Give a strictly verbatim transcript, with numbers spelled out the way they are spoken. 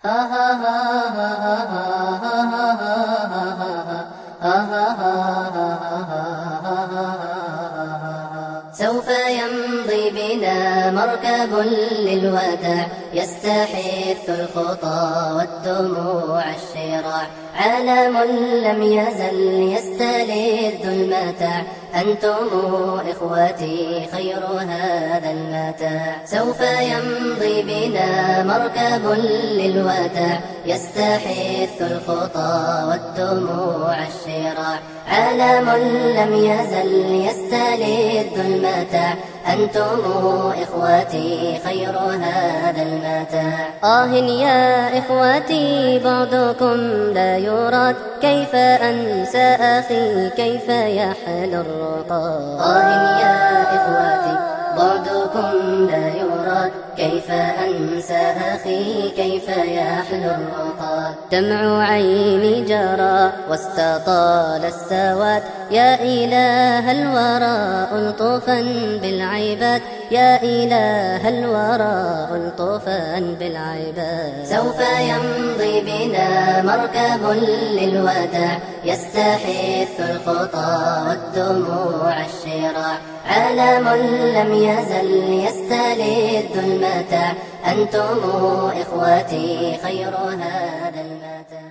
سوف يمضي بنا مركب للوداع يستحث الخطى والدموع الشراع، عالم لم يزل يستلذ المتاع، أنتم إخوتي خير هذا المتاع. سوف يمضي بنا مركب للوداع يستحث الخطى والدموع الشراع، عالم لم يزل يستلذ المتاع، أنتم إخوتي خير هذا المتاع. آه يا إخوتي بعدكم لا يراد، كيف أنسى أخي كيف يحلو الرقاد. آه يا إخوتي بعدكم لا يراد، كيف أنسى أخي كيف يحلو الرقاد. دمع عيني جرى واستطال السواد، يا إله الورى ألطفا بالعباد، يا إله الورى ألطفا بالعباد. سوف يمضي بنا مركب للوداع يستحث الخطى والدموع الشراع، عالم لم يزل يستلذ المتاع، أنتم إخوتي خير هذا المتاع.